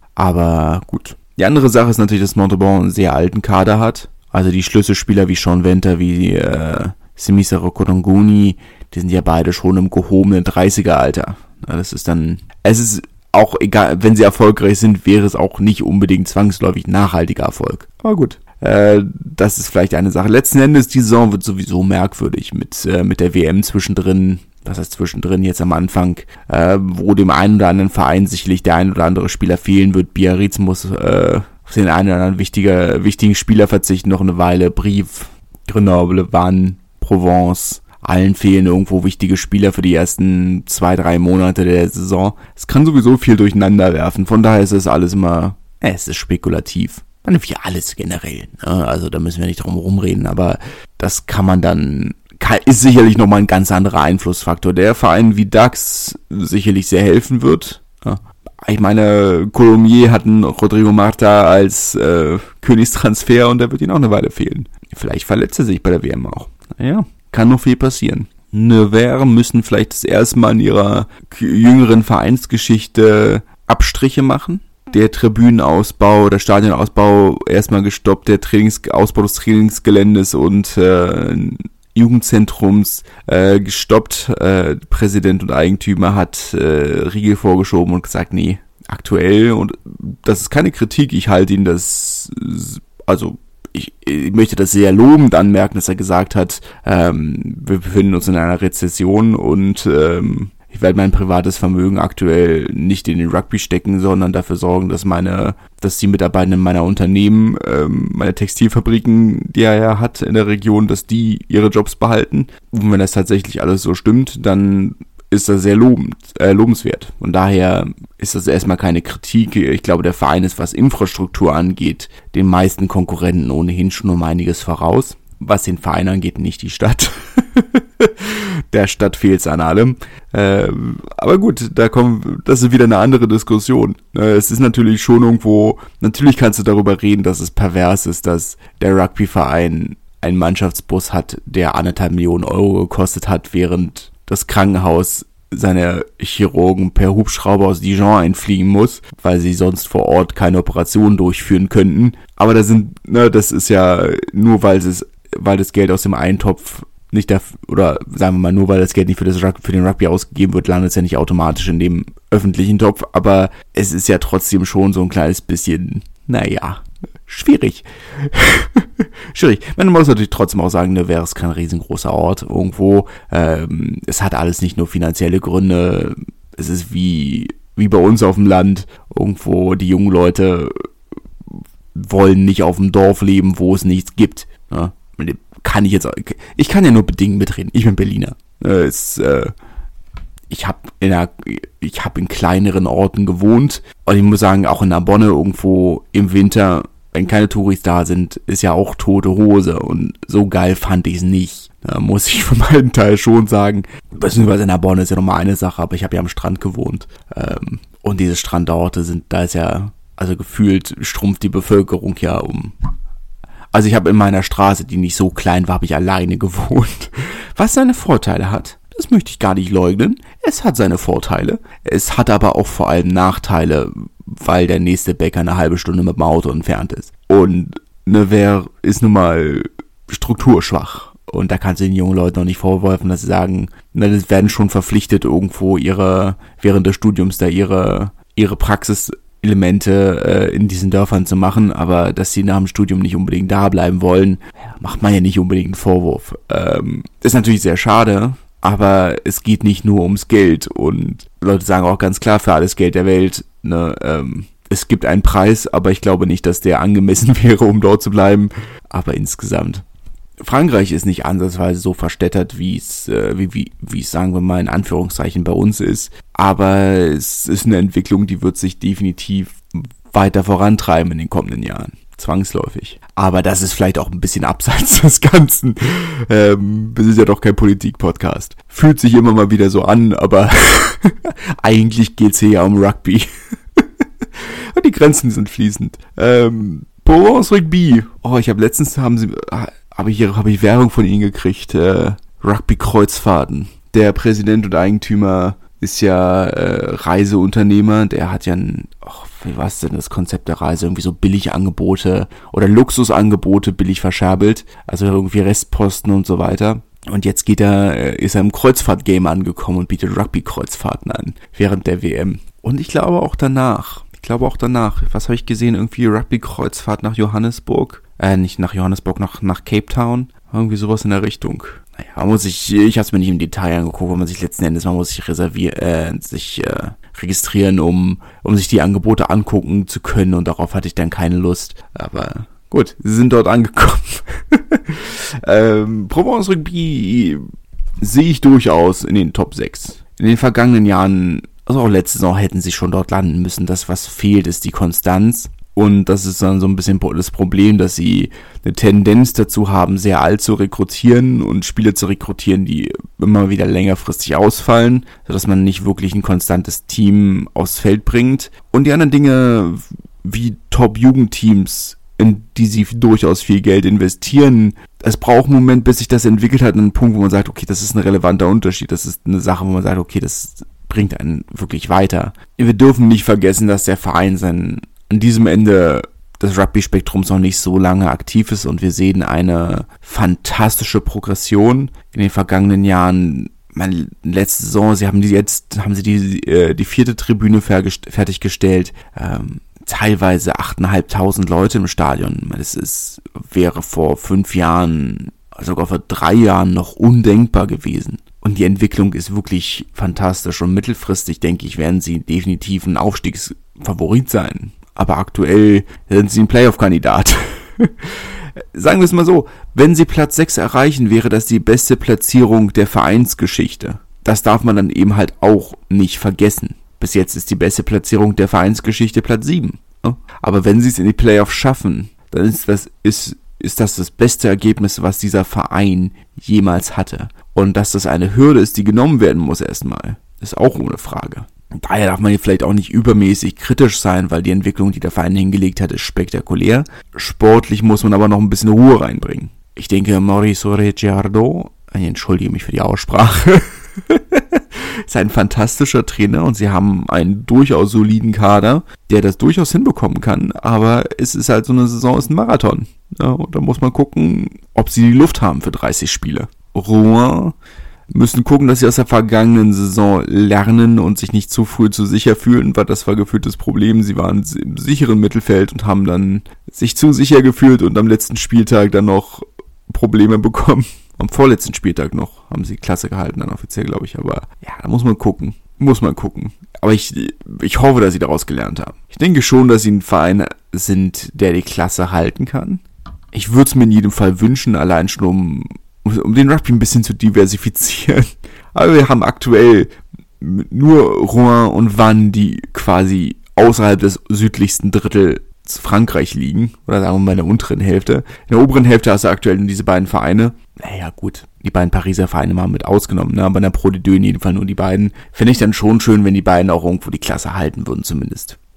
Aber gut. Die andere Sache ist natürlich, dass Montauban einen sehr alten Kader hat. Also die Schlüsselspieler wie Sean Venter, wie äh, Semisa Rokotonguni, die sind ja beide schon im gehobenen dreißiger-Alter. Ja, das ist dann, es ist auch egal, wenn sie erfolgreich sind, wäre es auch nicht unbedingt zwangsläufig nachhaltiger Erfolg. Aber gut, äh, das ist vielleicht eine Sache. Letzten Endes, die Saison wird sowieso merkwürdig mit äh, mit der W M zwischendrin. Das heißt zwischendrin jetzt am Anfang, äh, wo dem einen oder anderen Verein sicherlich der ein oder andere Spieler fehlen wird. Biarritz muss äh, auf den einen oder anderen wichtiger, wichtigen Spieler verzichten, noch eine Weile. Brive, Grenoble, Vannes, Provence, allen fehlen irgendwo wichtige Spieler für die ersten zwei, drei Monate der Saison. Es kann sowieso viel durcheinander werfen, von daher ist es alles immer, äh, es ist spekulativ. Man nimmt ja alles generell, ne? Also da müssen wir nicht drum rumreden, aber das kann man dann, ist sicherlich nochmal ein ganz anderer Einflussfaktor, der Verein wie Dax sicherlich sehr helfen wird. Ja. Ich meine, Colomiers hatten Rodrigo Marta als äh, Königstransfer und der wird ihnen auch eine Weile fehlen. Vielleicht verletzt er sich bei der W M auch. Naja, kann noch viel passieren. Nevers müssen vielleicht das erste Mal in ihrer jüngeren Vereinsgeschichte Abstriche machen. Der Tribünenausbau, der Stadionausbau erstmal gestoppt, der Trainings- Ausbau des Trainingsgeländes und äh, Jugendzentrums äh, gestoppt. Äh, Präsident und Eigentümer hat äh, Riegel vorgeschoben und gesagt, nee, aktuell, und das ist keine Kritik, ich halte ihn das, also ich, ich möchte das sehr lobend anmerken, dass er gesagt hat, ähm, wir befinden uns in einer Rezession und ähm, ich werde mein privates Vermögen aktuell nicht in den Rugby stecken, sondern dafür sorgen, dass meine, dass die Mitarbeitenden meiner Unternehmen, ähm, meine Textilfabriken, die er ja hat in der Region, dass die ihre Jobs behalten. Und wenn das tatsächlich alles so stimmt, dann ist das sehr lobend, äh, lobenswert. Und daher ist das erstmal keine Kritik. Ich glaube, der Verein ist, was Infrastruktur angeht, den meisten Konkurrenten ohnehin schon um einiges voraus. Was den Verein angeht, nicht die Stadt. Der Stadt fehlt's an allem. Äh, aber gut, da kommen, das ist wieder eine andere Diskussion. Äh, es ist natürlich schon irgendwo, natürlich kannst du darüber reden, dass es pervers ist, dass der Rugbyverein einen Mannschaftsbus hat, der anderthalb Millionen Euro gekostet hat, während das Krankenhaus seine Chirurgen per Hubschrauber aus Dijon einfliegen muss, weil sie sonst vor Ort keine Operation durchführen könnten. Aber da sind, ne, das ist ja nur, weil es, weil das Geld aus dem Eintopf nicht da, oder sagen wir mal, nur weil das Geld nicht für, das, für den Rugby ausgegeben wird, landet es ja nicht automatisch in dem öffentlichen Topf, aber es ist ja trotzdem schon so ein kleines bisschen, naja, schwierig. Schwierig. Man muss natürlich trotzdem auch sagen, ne, wäre es kein riesengroßer Ort irgendwo. Ähm, es hat alles nicht nur finanzielle Gründe. Es ist wie, wie bei uns auf dem Land. Irgendwo die jungen Leute wollen nicht auf dem Dorf leben, wo es nichts gibt. Ne? Kann ich jetzt, ich kann ja nur bedingt mitreden. Ich bin Berliner. Äh, es, äh, ich habe in einer, ich habe in kleineren Orten gewohnt und ich muss sagen, auch in Narbonne irgendwo im Winter, wenn keine Touris da sind, ist ja auch tote Hose und so geil fand ich es nicht. Da muss ich für meinen Teil schon sagen, beziehungsweise in Narbonne ist ja nochmal eine Sache, aber ich habe ja am Strand gewohnt ähm, und diese Strandorte sind, da ist ja, also gefühlt schrumpft die Bevölkerung ja um Also ich habe in meiner Straße, die nicht so klein war, habe ich alleine gewohnt. Was seine Vorteile hat, das möchte ich gar nicht leugnen. Es hat seine Vorteile. Es hat aber auch vor allem Nachteile, weil der nächste Bäcker eine halbe Stunde mit dem Auto entfernt ist. Und ne, wer ist nun mal strukturschwach. Und da kannst du den jungen Leuten noch nicht vorwerfen, dass sie sagen, na, das werden schon verpflichtet, irgendwo ihre, während des Studiums da ihre, ihre Praxiselemente äh, in diesen Dörfern zu machen, aber dass sie nach dem Studium nicht unbedingt da bleiben wollen, macht man ja nicht unbedingt einen Vorwurf. Ähm, ist natürlich sehr schade, aber es geht nicht nur ums Geld und Leute sagen auch ganz klar, für alles Geld der Welt, ne, ähm, es gibt einen Preis, aber ich glaube nicht, dass der angemessen wäre, um dort zu bleiben, aber insgesamt. Frankreich ist nicht ansatzweise so verstädtert, wie es, äh, wie, wie, wie es, sagen wir mal, in Anführungszeichen bei uns ist. Aber es ist eine Entwicklung, die wird sich definitiv weiter vorantreiben in den kommenden Jahren. Zwangsläufig. Aber das ist vielleicht auch ein bisschen abseits des Ganzen. Ähm, das ist ja doch kein Politik-Podcast. Fühlt sich immer mal wieder so an, aber eigentlich geht's hier ja um Rugby. Und die Grenzen sind fließend. Ähm, Provence Rugby. Oh, ich habe letztens, haben sie... Aber hier habe ich Werbung von ihnen gekriegt. Äh, Rugby-Kreuzfahrten. Der Präsident und Eigentümer ist ja äh, Reiseunternehmer. Der hat ja ein, ach, wie war es denn das Konzept der Reise? Irgendwie so Billigangebote oder Luxusangebote billig verscherbelt. Also irgendwie Restposten und so weiter. Und jetzt geht er, äh, ist er im Kreuzfahrt-Game angekommen und bietet Rugby-Kreuzfahrten an. Während der W M. Und ich glaube auch danach. Ich glaube auch danach. Was habe ich gesehen? Irgendwie Rugby-Kreuzfahrt nach Johannesburg. Äh, nicht nach Johannesburg, nach, nach Cape Town. Irgendwie sowas in der Richtung. Naja, man muss sich, ich habe es mir nicht im Detail angeguckt, weil man sich letzten Endes, man muss sich reservieren, äh, sich äh, registrieren, um, um sich die Angebote angucken zu können und darauf hatte ich dann keine Lust. Aber gut, sie sind dort angekommen. ähm, Provence Rugby sehe ich durchaus in den Top sechs. In den vergangenen Jahren, also auch letzte Saison, hätten sie schon dort landen müssen. Das, was fehlt, ist die Konstanz. Und das ist dann so ein bisschen das Problem, dass sie eine Tendenz dazu haben, sehr alt zu rekrutieren und Spieler zu rekrutieren, die immer wieder längerfristig ausfallen, sodass man nicht wirklich ein konstantes Team aufs Feld bringt. Und die anderen Dinge wie Top-Jugendteams, in die sie durchaus viel Geld investieren, es braucht einen Moment, bis sich das entwickelt hat, einen Punkt, wo man sagt, okay, das ist ein relevanter Unterschied, das ist eine Sache, wo man sagt, okay, das bringt einen wirklich weiter. Wir dürfen nicht vergessen, dass der Verein sein an diesem Ende des Rugby-Spektrums noch nicht so lange aktiv ist und wir sehen eine fantastische Progression in den vergangenen Jahren. Meine letzte Saison, sie haben die jetzt, haben sie die, äh, die vierte Tribüne fertiggestellt, ähm, teilweise achttausendfünfhundert Leute im Stadion. Das ist, wäre vor fünf Jahren, sogar vor drei Jahren noch undenkbar gewesen. Und die Entwicklung ist wirklich fantastisch und mittelfristig, denke ich, werden sie definitiv ein Aufstiegsfavorit sein. Aber aktuell sind sie ein Playoff-Kandidat. Sagen wir es mal so, wenn sie Platz sechs erreichen, wäre das die beste Platzierung der Vereinsgeschichte. Das darf man dann eben halt auch nicht vergessen. Bis jetzt ist die beste Platzierung der Vereinsgeschichte Platz sieben. Aber wenn sie es in die Playoffs schaffen, dann ist das, ist, ist das das beste Ergebnis, was dieser Verein jemals hatte. Und dass das eine Hürde ist, die genommen werden muss erstmal, ist auch ohne Frage. Daher darf man hier vielleicht auch nicht übermäßig kritisch sein, weil die Entwicklung, die der Verein hingelegt hat, ist spektakulär. Sportlich muss man aber noch ein bisschen Ruhe reinbringen. Ich denke, Mauricio Ricciardo, ich entschuldige mich für die Aussprache, ist ein fantastischer Trainer und sie haben einen durchaus soliden Kader, der das durchaus hinbekommen kann, aber es ist halt so eine Saison, ist ein Marathon. Ja, und da muss man gucken, ob sie die Luft haben für dreißig Spiele. Rouen müssen gucken, dass sie aus der vergangenen Saison lernen und sich nicht zu früh zu sicher fühlen, weil das war gefühlt das Problem. Sie waren im sicheren Mittelfeld und haben dann sich zu sicher gefühlt und am letzten Spieltag dann noch Probleme bekommen. Am vorletzten Spieltag noch haben sie Klasse gehalten, dann offiziell, glaube ich. Aber ja, da muss man gucken. Muss man gucken. Aber ich, ich hoffe, dass sie daraus gelernt haben. Ich denke schon, dass sie ein Verein sind, der die Klasse halten kann. Ich würde es mir in jedem Fall wünschen, allein schon um um den Rugby ein bisschen zu diversifizieren. Aber wir haben aktuell nur Rouen und Vannes, die quasi außerhalb des südlichsten Drittels Frankreich liegen. Oder sagen wir mal in der unteren Hälfte. In der oberen Hälfte hast du aktuell diese beiden Vereine. Naja, gut. Die beiden Pariser Vereine mal mit ausgenommen, ne? Aber in der Pro de Deux in jedem Fall nur die beiden. Finde ich dann schon schön, wenn die beiden auch irgendwo die Klasse halten würden zumindest.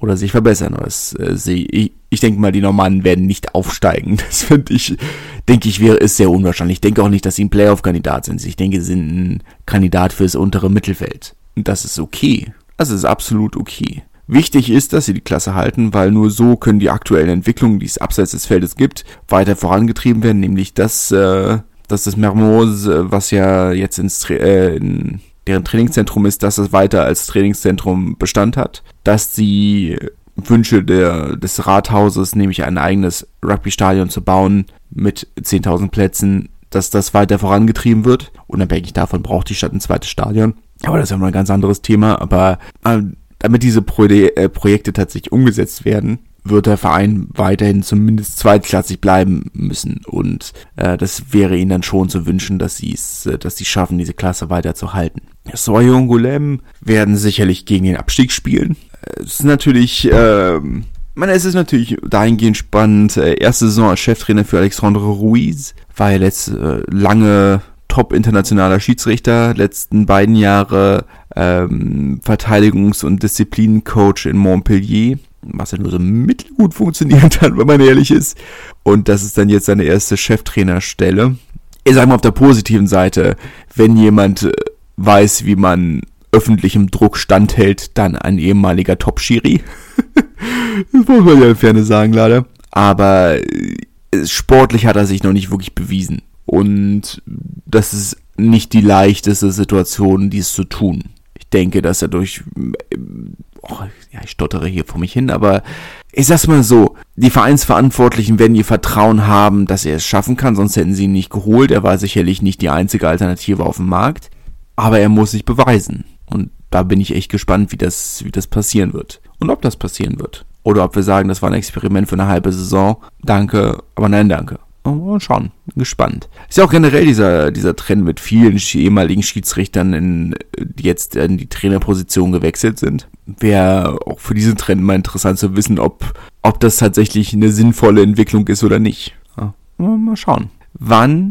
oder sich verbessern. Das äh, sehe ich. Ich denke mal, die Normannen werden nicht aufsteigen. Das finde ich, denke ich, wäre ist sehr unwahrscheinlich. Ich denke auch nicht, dass sie ein Playoff-Kandidat sind. Ich denke, sie sind ein Kandidat fürs untere Mittelfeld. Und das ist okay. Das ist absolut okay. Wichtig ist, dass sie die Klasse halten, weil nur so können die aktuellen Entwicklungen, die es abseits des Feldes gibt, weiter vorangetrieben werden. Nämlich, dass, äh, dass das Mermoz, was ja jetzt ins Tra- äh, in deren Trainingszentrum ist, dass es weiter als Trainingszentrum Bestand hat. Dass die Wünsche der, des Rathauses, nämlich ein eigenes Rugby-Stadion zu bauen mit zehntausend Plätzen, dass das weiter vorangetrieben wird. Unabhängig davon braucht die Stadt ein zweites Stadion. Aber das ist ja mal ein ganz anderes Thema. Aber äh, damit diese Pro- äh, Projekte tatsächlich umgesetzt werden, wird der Verein weiterhin zumindest zweitklassig bleiben müssen. Und äh, das wäre ihnen dann schon zu wünschen, dass sie es, äh, dass sie schaffen, diese Klasse weiter zu halten. Soyons-Goulam werden sicherlich gegen den Abstieg spielen. Es ist natürlich, äh, meine, es ist natürlich dahingehend spannend. Äh, erste Saison als Cheftrainer für Alexandre Ruiz, war ja letzt, äh, lange top-internationaler Schiedsrichter, letzten beiden Jahre ähm, Verteidigungs- und Disziplinencoach in Montpellier, was ja nur so mittelgut funktioniert hat, wenn man ehrlich ist. Und das ist dann jetzt seine erste Cheftrainerstelle. Ich sage mal auf der positiven Seite, wenn jemand äh, weiß, wie man öffentlichem Druck standhält, dann ein ehemaliger Top-Schiri. Das muss man ja in Ferne sagen, leider. Aber äh, sportlich hat er sich noch nicht wirklich bewiesen. Und das ist nicht die leichteste Situation, dies zu tun. Ich denke, dass er durch... Äh, oh, ja, ich stottere hier vor mich hin, aber ich sag's mal so, die Vereinsverantwortlichen werden ihr Vertrauen haben, dass er es schaffen kann, sonst hätten sie ihn nicht geholt. Er war sicherlich nicht die einzige Alternative auf dem Markt, aber er muss sich beweisen. Und da bin ich echt gespannt, wie das, wie das passieren wird. Und ob das passieren wird. Oder ob wir sagen, das war ein Experiment für eine halbe Saison. Danke, aber nein, danke. Mal schauen. Gespannt. Ist ja auch generell dieser, dieser Trend mit vielen ehemaligen Schiedsrichtern, in, die jetzt in die Trainerposition gewechselt sind. Wäre auch für diesen Trend mal interessant zu wissen, ob, ob das tatsächlich eine sinnvolle Entwicklung ist oder nicht. Ja, mal schauen. Wann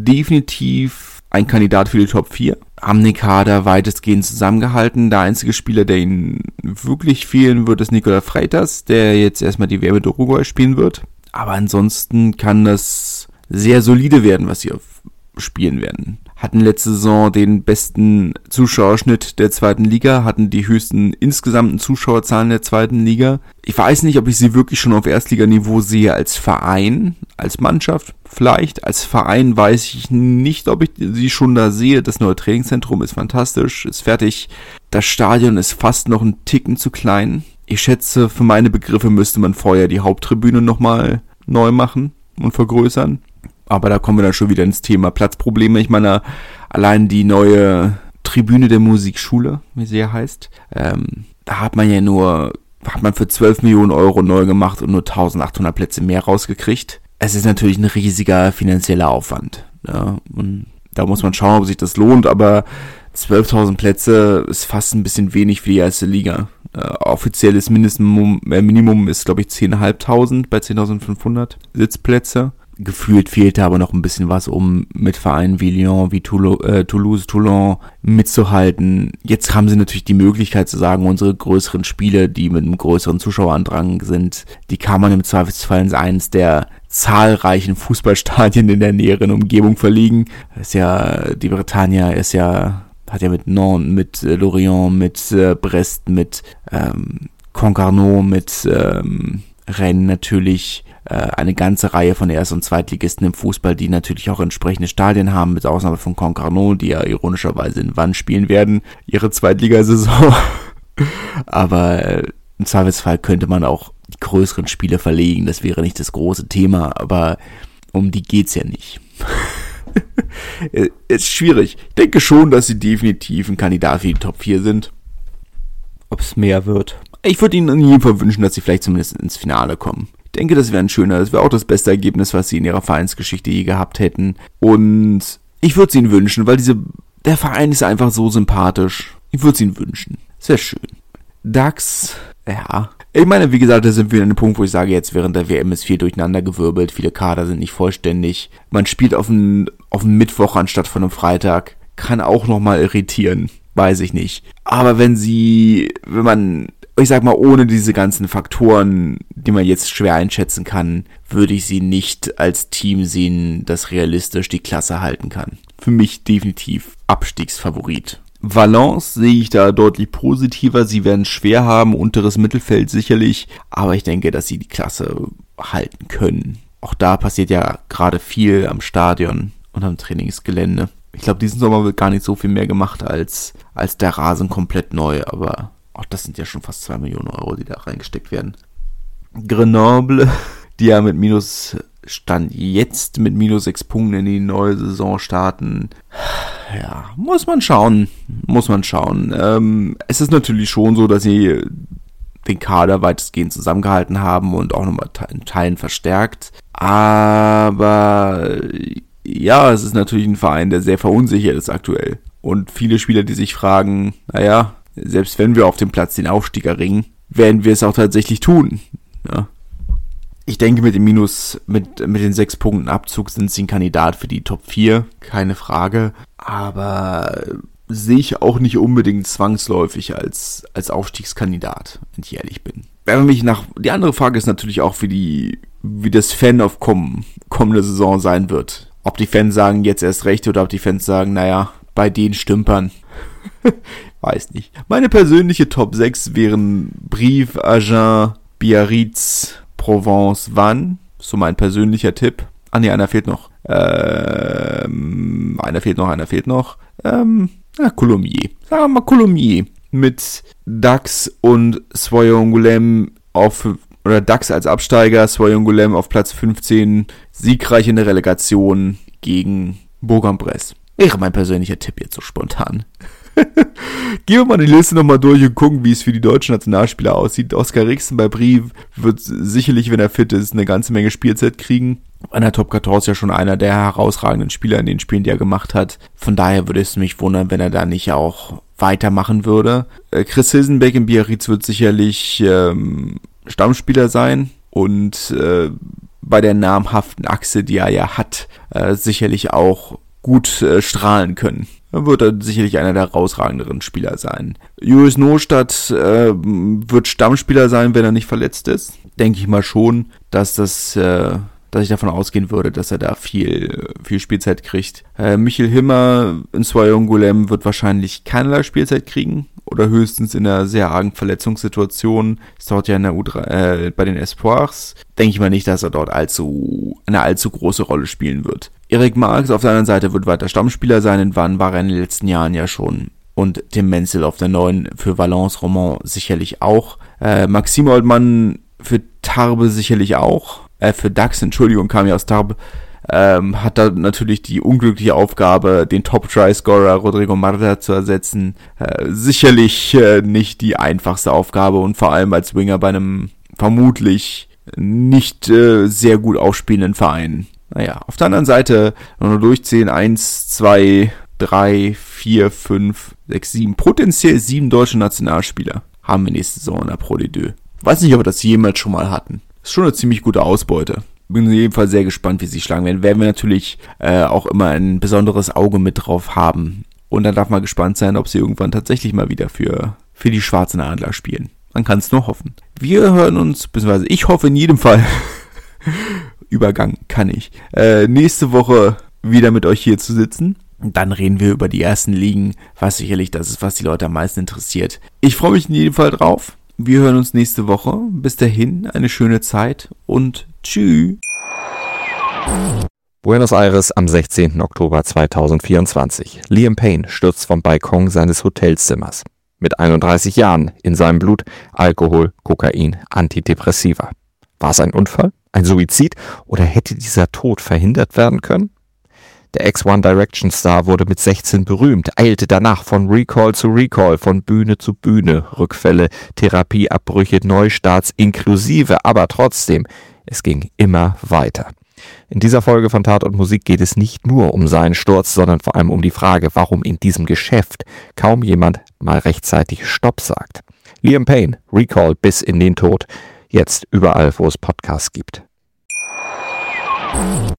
definitiv ein Kandidat für die Top vier. Haben den Kader weitestgehend zusammengehalten. Der einzige Spieler, der ihnen wirklich fehlen wird, ist Nicolas Freitas, der jetzt erstmal die W M mit Uruguay spielen wird. Aber ansonsten kann das sehr solide werden, was sie spielen werden. Hatten letzte Saison den besten Zuschauerschnitt der zweiten Liga, hatten die höchsten insgesamten Zuschauerzahlen der zweiten Liga. Ich weiß nicht, ob ich sie wirklich schon auf Erstliganiveau sehe als Verein, als Mannschaft vielleicht. Als Verein weiß ich nicht, ob ich sie schon da sehe. Das neue Trainingszentrum ist fantastisch, ist fertig. Das Stadion ist fast noch einen Ticken zu klein. Ich schätze, für meine Begriffe müsste man vorher die Haupttribüne nochmal neu machen und vergrößern. Aber da kommen wir dann schon wieder ins Thema Platzprobleme. Ich meine, allein die neue Tribüne der Musikschule, wie sie ja heißt, ähm, da hat man ja nur, hat man für zwölf Millionen Euro neu gemacht und nur eintausendachthundert Plätze mehr rausgekriegt. Es ist natürlich ein riesiger finanzieller Aufwand. Ja, und da muss man schauen, ob sich das lohnt, aber zwölftausend Plätze ist fast ein bisschen wenig für die erste Liga. Äh, offizielles Mindestminimum, äh, Minimum ist, glaube ich, zehntausendfünfhundert bei zehntausendfünfhundert Sitzplätze. Gefühlt fehlte aber noch ein bisschen was, um mit Vereinen wie Lyon, wie Toulouse, äh, Toulouse, Toulon mitzuhalten. Jetzt haben sie natürlich die Möglichkeit zu sagen, unsere größeren Spiele, die mit einem größeren Zuschauerandrang sind, die kann man im Zweifelsfall in eins der zahlreichen Fußballstadien in der näheren Umgebung verlegen. Ist ja, die Bretagne ist ja, hat ja mit Nantes, mit äh, Lorient, mit äh, Brest, mit ähm, Concarneau, mit ähm, Rennes natürlich eine ganze Reihe von Erst- und Zweitligisten im Fußball, die natürlich auch entsprechende Stadien haben, mit Ausnahme von Concarneau, die ja ironischerweise in Vannes spielen werden, ihre Zweitligasaison. Aber im Zweifelsfall könnte man auch die größeren Spiele verlegen, das wäre nicht das große Thema, aber um die geht's ja nicht. Ist schwierig. Ich denke schon, dass sie definitiv ein Kandidat für die Top vier sind. Ob es mehr wird. Ich würde ihnen in jedem Fall wünschen, dass sie vielleicht zumindest ins Finale kommen. Ich denke, das wäre ein schöner, das wäre auch das beste Ergebnis, was sie in ihrer Vereinsgeschichte je gehabt hätten. Und ich würde es ihnen wünschen, weil diese, der Verein ist einfach so sympathisch. Ich würde es ihnen wünschen. Sehr schön. DAX, ja. Ich meine, wie gesagt, da sind wir an einem Punkt, wo ich sage, jetzt während der W M ist viel durcheinandergewirbelt, viele Kader sind nicht vollständig. Man spielt auf einen, auf einen Mittwoch anstatt von einem Freitag. Kann auch nochmal irritieren. Weiß ich nicht. Aber wenn sie, wenn man ich sag mal, ohne diese ganzen Faktoren, die man jetzt schwer einschätzen kann, würde ich sie nicht als Team sehen, das realistisch die Klasse halten kann. Für mich definitiv Abstiegsfavorit. Valence sehe ich da deutlich positiver. Sie werden schwer haben, unteres Mittelfeld sicherlich, aber ich denke, dass sie die Klasse halten können. Auch da passiert ja gerade viel am Stadion und am Trainingsgelände. Ich glaube, diesen Sommer wird gar nicht so viel mehr gemacht als, als der Rasen komplett neu, aber auch das sind ja schon fast zwei Millionen Euro, die da reingesteckt werden. Grenoble, die ja mit minus Stand jetzt mit minus sechs Punkten in die neue Saison starten. Ja, muss man schauen. Muss man schauen. Ähm, es ist natürlich schon so, dass sie den Kader weitestgehend zusammengehalten haben und auch nochmal in Teilen verstärkt. Aber ja, es ist natürlich ein Verein, der sehr verunsichert ist aktuell. Und viele Spieler, die sich fragen, naja, selbst wenn wir auf dem Platz den Aufstieg erringen, werden wir es auch tatsächlich tun. Ja. Ich denke, mit dem Minus, mit, mit den sechs Punkten Abzug sind sie ein Kandidat für die Top vier, keine Frage. Aber sehe ich auch nicht unbedingt zwangsläufig als, als Aufstiegskandidat, wenn ich ehrlich bin. Wenn man mich nach, die andere Frage ist natürlich auch, wie die, wie das Fanaufkommen kommende Saison sein wird. Ob die Fans sagen, jetzt erst recht, oder ob die Fans sagen, naja, bei den Stümpern. Weiß nicht. Meine persönliche Top sechs wären Brive, Agen, Biarritz, Provence, Vannes. So mein persönlicher Tipp. Ah ne, einer fehlt noch. Ähm, einer fehlt noch, einer fehlt noch. Ähm, na, Coulommiers. Sagen wir mal Coulommiers. Mit Dax und Soyons-Angoulême auf, oder Dax als Absteiger, Soyons-Angoulême auf Platz fünfzehn, siegreich in der Relegation gegen Bourg-en-Bresse. Wäre mein persönlicher Tipp jetzt so spontan. Gehen wir mal die Liste nochmal durch und gucken, wie es für die deutschen Nationalspieler aussieht. Oskar Rixen bei Brive wird sicherlich, wenn er fit ist, eine ganze Menge Spielzeit kriegen. An der Top vierzehn ist ja schon einer der herausragenden Spieler in den Spielen, die er gemacht hat. Von daher würde es mich wundern, wenn er da nicht auch weitermachen würde. Chris Hilsenbeck in Biarritz wird sicherlich ähm, Stammspieler sein und äh, bei der namhaften Achse, die er ja hat, äh, sicherlich auch gut äh, strahlen können. Dann wird er sicherlich einer der herausragenderen Spieler sein. Julius Nostadt äh, wird Stammspieler sein, wenn er nicht verletzt ist. Denke ich mal schon, dass das, äh, dass ich davon ausgehen würde, dass er da viel, viel Spielzeit kriegt. Äh, Michel Himmer in Soyons-Angoulême wird wahrscheinlich keinerlei Spielzeit kriegen oder höchstens in einer sehr argen Verletzungssituation. Ist dort ja in der U drei, äh, bei den Espoirs. Denke ich mal nicht, dass er dort allzu eine allzu große Rolle spielen wird. Erik Marx auf der anderen Seite wird weiter Stammspieler sein. In Vannes war er in den letzten Jahren ja schon. Und Tim Menzel auf der neuen für Valence Romand sicherlich auch. Äh, Maxime Oldmann für Tarbes sicherlich auch. Äh, für Dax, Entschuldigung, kam ja aus Tarbes. Ähm, hat da natürlich die unglückliche Aufgabe, den Top-Try-Scorer Rodrigo Marta zu ersetzen. Äh, sicherlich äh, nicht die einfachste Aufgabe und vor allem als Winger bei einem vermutlich nicht äh, sehr gut aufspielenden Verein. Naja, auf der anderen Seite nur durchzählen, eins, zwei, drei, vier, fünf, sechs, sieben, potenziell sieben deutsche Nationalspieler haben wir nächste Saison in der Pro D zwei. Weiß nicht, ob wir das jemals schon mal hatten. Ist schon eine ziemlich gute Ausbeute. Bin jedenfalls sehr gespannt, wie sie schlagen werden. Werden wir natürlich äh, auch immer ein besonderes Auge mit drauf haben. Und dann darf man gespannt sein, ob sie irgendwann tatsächlich mal wieder für, für die Schwarzen Adler spielen. Man kann es nur hoffen. Wir hören uns, beziehungsweise ich hoffe in jedem Fall, Übergang kann ich, äh, nächste Woche wieder mit euch hier zu sitzen. Und dann reden wir über die ersten Ligen, was sicherlich das ist, was die Leute am meisten interessiert. Ich freue mich in jedem Fall drauf. Wir hören uns nächste Woche. Bis dahin, eine schöne Zeit und tschüss. Buenos Aires am sechzehnten Oktober zweitausendvierundzwanzig. Liam Payne stürzt vom Balkon seines Hotelzimmers. Mit einunddreißig Jahren, in seinem Blut Alkohol, Kokain, Antidepressiva. War es ein Unfall? Ein Suizid? Oder hätte dieser Tod verhindert werden können? Der Ex-One Direction Star wurde mit sechzehn berühmt, eilte danach von Recall zu Recall, von Bühne zu Bühne, Rückfälle, Therapieabbrüche, Neustarts inklusive, aber trotzdem, es ging immer weiter. In dieser Folge von Tatort Musik geht es nicht nur um seinen Sturz, sondern vor allem um die Frage, warum in diesem Geschäft kaum jemand mal rechtzeitig Stopp sagt. Liam Payne, Recall bis in den Tod, jetzt überall, wo es Podcasts gibt.